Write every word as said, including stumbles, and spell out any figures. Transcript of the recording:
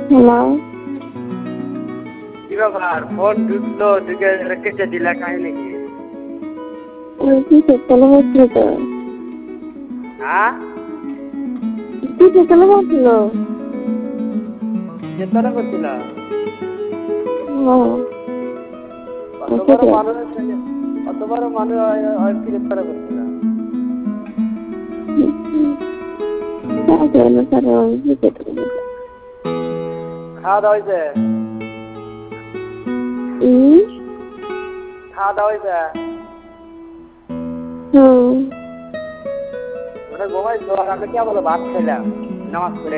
Hello. কি ব্যাপার phone ঢুকলো ঢুকে কেটে দিলা কাহিনী কি? কিসের তেলে হচ্ছিল তো? হ্যাঁ কিসের তেলে হচ্ছিল? চেতনা করছিল হ্যাঁ কত বড় মানুষ কত বড় মানুষ আর কি চেতনা করছিল? খাওয়া দাওয়া হয়েছে? খাওয়া দাওয়া হয়েছে? হুম ওটা ঘুমাইছো আর আমি কেবল ভাত খাইলাম নামাজ পড়ে।